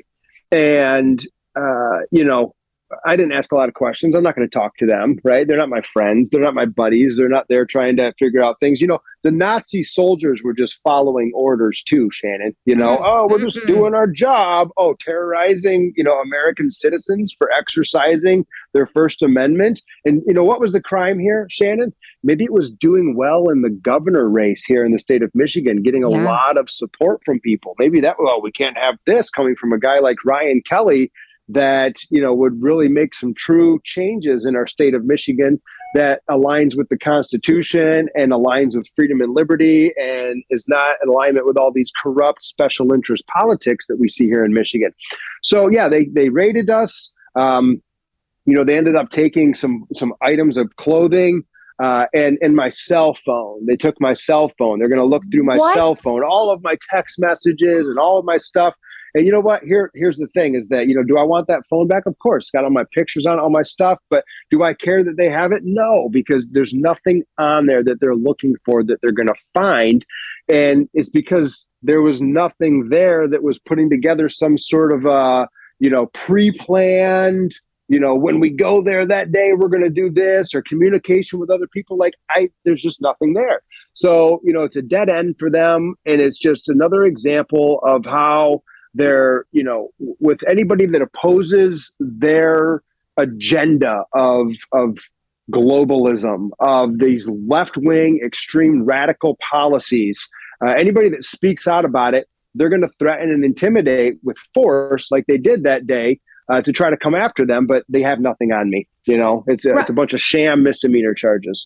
and, uh, you know, I didn't ask a lot of questions. I'm not going to talk to them, right? They're not my friends. They're not my buddies. They're not there trying to figure out things. You know, the Nazi soldiers were just following orders too, Shannon. You know, mm-hmm. oh, we're just mm-hmm. doing our job. Oh, terrorizing, you know, American citizens for exercising their First Amendment. And, you know, what was the crime here, Shannon? Maybe it was doing well in the governor race here in the state of Michigan, getting a yeah. lot of support from people. Maybe that, well, we can't have this coming from a guy like Ryan Kelly that, you know, would really make some true changes in our state of Michigan that aligns with the Constitution and aligns with freedom and liberty and is not in alignment with all these corrupt special interest politics that we see here in Michigan. So, yeah, they they raided us. Um, you know, they ended up taking some some items of clothing uh, and, and my cell phone. They took my cell phone. They're going to look through my what? cell phone, all of my text messages and all of my stuff. And you know what? Here, here's the thing is that, you know, do I want that phone back? Of course. Got all my pictures on, all my stuff. But do I care that they have it? No, because there's nothing on there that they're looking for that they're going to find. And it's because there was nothing there that was putting together some sort of, uh, you know, pre-planned, you know, when we go there that day, we're going to do this, or communication with other people. Like, I, there's just nothing there. So, you know, it's a dead end for them. And it's just another example of how they're, you know, with anybody that opposes their agenda of of globalism, of these left-wing extreme radical policies, uh, anybody that speaks out about it, they're going to threaten and intimidate with force like they did that day uh, to try to come after them. But they have nothing on me. You know, it's a, it's a bunch of sham misdemeanor charges.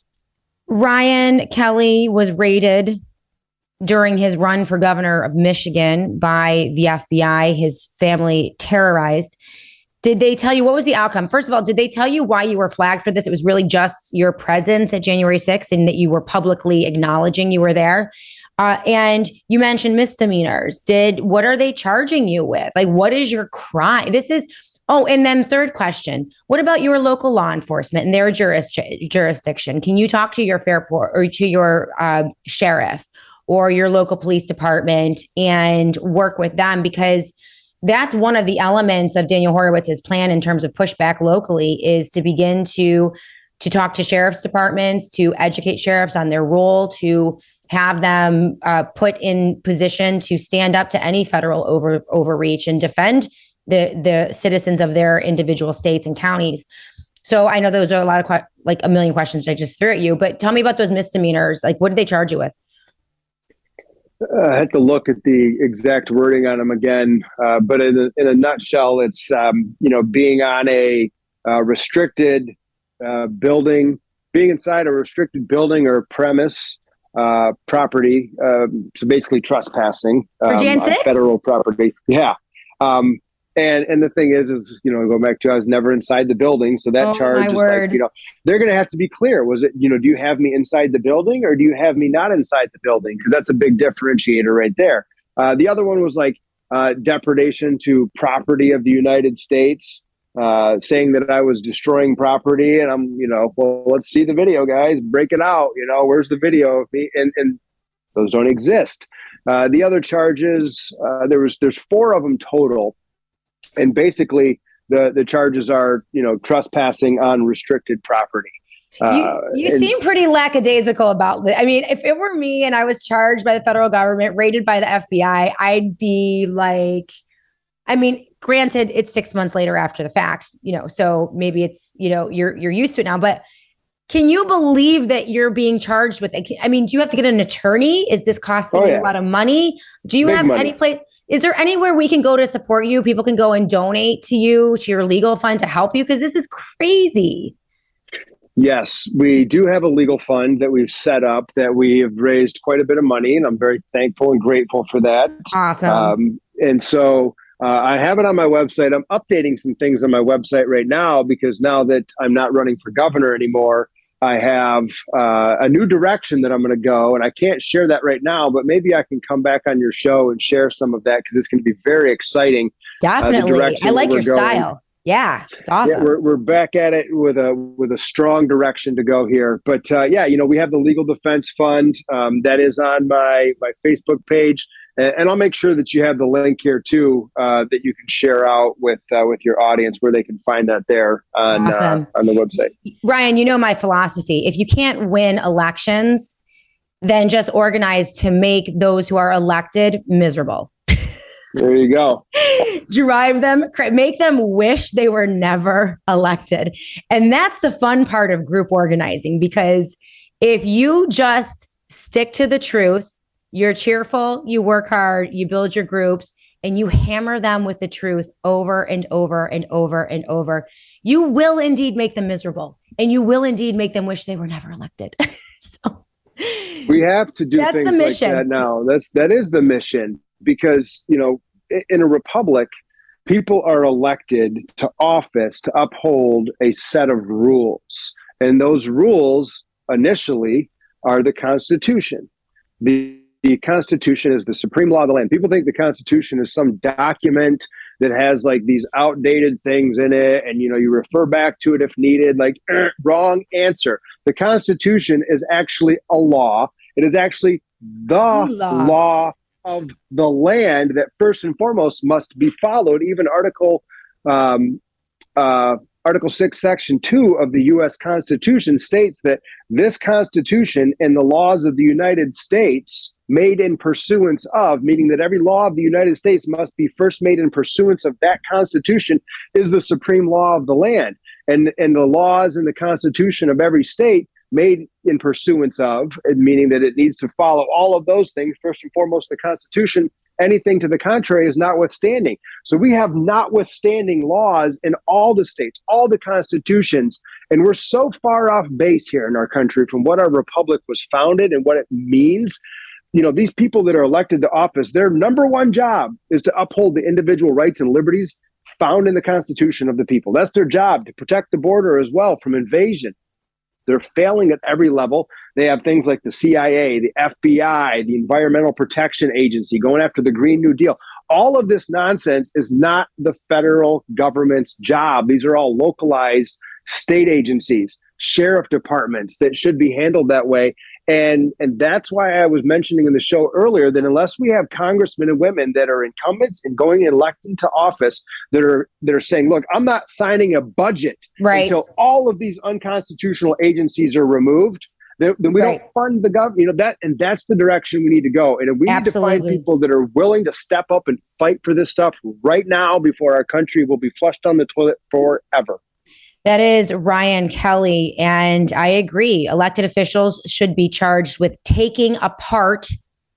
Ryan Kelly was raided during his run for governor of Michigan by the F B I, his family terrorized. Did they tell you, what was the outcome? First of all, did they tell you why you were flagged for this? It was really just your presence at January sixth and that you were publicly acknowledging you were there. Uh, and you mentioned misdemeanors. Did, what are they charging you with? Like, what is your crime? This is, oh, and then third question, what about your local law enforcement and their juris, jurisdiction? Can you talk to your Fairport or to your uh, sheriff or your local police department and work with them? Because that's one of the elements of Daniel Horowitz's plan in terms of pushback locally, is to begin to, to talk to sheriff's departments, to educate sheriffs on their role, to have them uh, put in position to stand up to any federal over, overreach and defend the, the citizens of their individual states and counties. So I know those are a lot of, que- like a million questions that I just threw at you, but tell me about those misdemeanors. Like, what did they charge you with? Uh, I had to look at the exact wording on them again, uh, but in a, in a nutshell, it's um, you know, being on a uh, restricted uh, building, being inside a restricted building or premise uh, property. Um, so basically trespassing um, For Jan on six? federal property. Yeah. Um, and and the thing is, is, you know, go back to, I was never inside the building. So that Oh, charge my is word. like, you know, they're going to have to be clear. Was it, you know, do you have me inside the building or do you have me not inside the building? Because that's a big differentiator right there. Uh, the other one was like uh, depredation to property of the United States. Uh, saying that I was destroying property, and I'm, you know, well, let's see the video, guys, break it out. You know, where's the video of me? And and those don't exist. Uh, the other charges, uh, there was there's four of them total, and basically the the charges are, you know, trespassing on restricted property. Uh, You, you and- seem pretty lackadaisical about it. I mean, if it were me and I was charged by the federal government, raided by the F B I, I'd be like, I mean, granted, it's six months later after the fact, you know, so maybe it's, you know, you're you're used to it now. But can you believe that you're being charged with? I mean, do you have to get an attorney? Is this costing Oh, you yeah. a lot of money? Do you Big have money. any place? Is there anywhere we can go to support you? People can go and donate to you, to your legal fund to help you, because this is crazy. Yes, we do have a legal fund that we've set up that we have raised quite a bit of money, and I'm very thankful and grateful for that. Awesome. Um, and so uh, I have it on my website. I'm updating some things on my website right now because now that I'm not running for governor anymore, I have uh, a new direction that I'm going to go, and I can't share that right now, but maybe I can come back on your show and share some of that because it's going to be very exciting. uh, the Definitely. direction I like that your we're going. style. Yeah, it's Yeah, awesome. we're we're back at it with a with a strong direction to go here. But uh, yeah, you know, we have the Legal Defense Fund um, that is on my my Facebook page, and, and I'll make sure that you have the link here too uh, that you can share out with uh, with your audience where they can find that there on Awesome. uh, on the website. Ryan, you know my philosophy. If you can't win elections, then just organize to make those who are elected miserable. There you go. Drive them, cra- make them wish they were never elected. And that's the fun part of group organizing, because if you just stick to the truth, you're cheerful, you work hard, you build your groups, and you hammer them with the truth over and over and over and over, you will indeed make them miserable, and you will indeed make them wish they were never elected. So We have to do That's things the like mission. that now. That's that is the mission, because you know, i- in a republic, people are elected to office to uphold a set of rules, and those rules initially are the Constitution. The, the Constitution is the supreme law of the land. People think the Constitution is some document that has like these outdated things in it, and you know, you refer back to it if needed. Like, eh, wrong answer. The Constitution is actually a law. It is actually the Law. law of the land that first and foremost must be followed. Even Article um, uh, Article six, Section two of the U S Constitution states that this Constitution and the laws of the United States made in pursuance of, meaning that every law of the United States must be first made in pursuance of that Constitution, is the supreme law of the land. And, and the laws in the Constitution of every state made in pursuance of, and meaning that it needs to follow all of those things, first and foremost the Constitution. Anything to the contrary is notwithstanding. So we have notwithstanding laws in all the states, all the constitutions, and we're so far off base here in our country from what our republic was founded and what it means. You know, these people that are elected to office, their number one job is to uphold the individual rights and liberties found in the Constitution of the people. That's their job, to protect the border as well from invasion. They're failing at every level. They have things like the C I A, the F B I, the Environmental Protection Agency, going after the Green New Deal. All of this nonsense is not the federal government's job. These are all localized state agencies, sheriff departments that should be handled that way. And, and that's why I was mentioning in the show earlier that unless we have congressmen and women that are incumbents and going elected to office that are that are saying, look, I'm not signing a budget Right. until all of these unconstitutional agencies are removed, then, then we Right. don't fund the government. You know, that, and that's the direction we need to go. And we need to find Absolutely. people that are willing to step up and fight for this stuff right now before our country will be flushed down the toilet forever. That is Ryan Kelly. And I agree. Elected officials should be charged with taking apart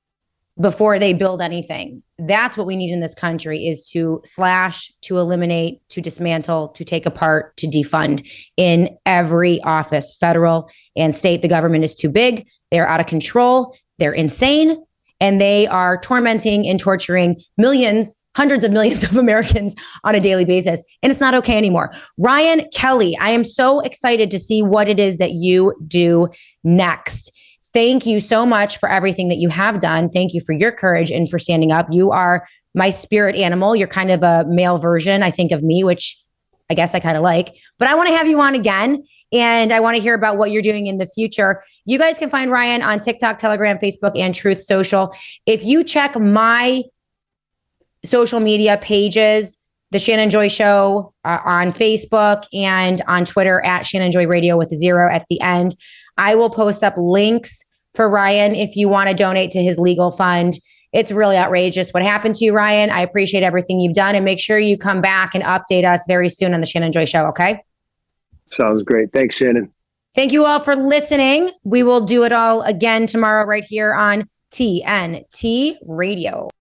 before they build anything. That's what we need in this country, is to slash, to eliminate, to dismantle, to take apart, to defund in every office, federal and state. The government is too big, They're out of control. They're insane. And they are tormenting and torturing millions, hundreds of millions of Americans on a daily basis. And it's not okay anymore. Ryan Kelly, I am so excited to see what it is that you do next. Thank you so much for everything that you have done. Thank you for your courage and for standing up. You are my spirit animal. You're kind of a male version, I think, of me, which I guess I kind of like. But I want to have you on again. And I want to hear about what you're doing in the future. You guys can find Ryan on TikTok, Telegram, Facebook, and Truth Social. If you check my social media pages, The Shannon Joy Show uh, on Facebook and on Twitter at Shannon Joy Radio with a zero at the end, I will post up links for Ryan if you want to donate to his legal fund. It's really outrageous what happened to you, Ryan. I appreciate everything you've done, and make sure you come back and update us very soon on The Shannon Joy Show, okay? Sounds great. Thanks, Shannon. Thank you all for listening. We will do it all again tomorrow right here on T N T Radio.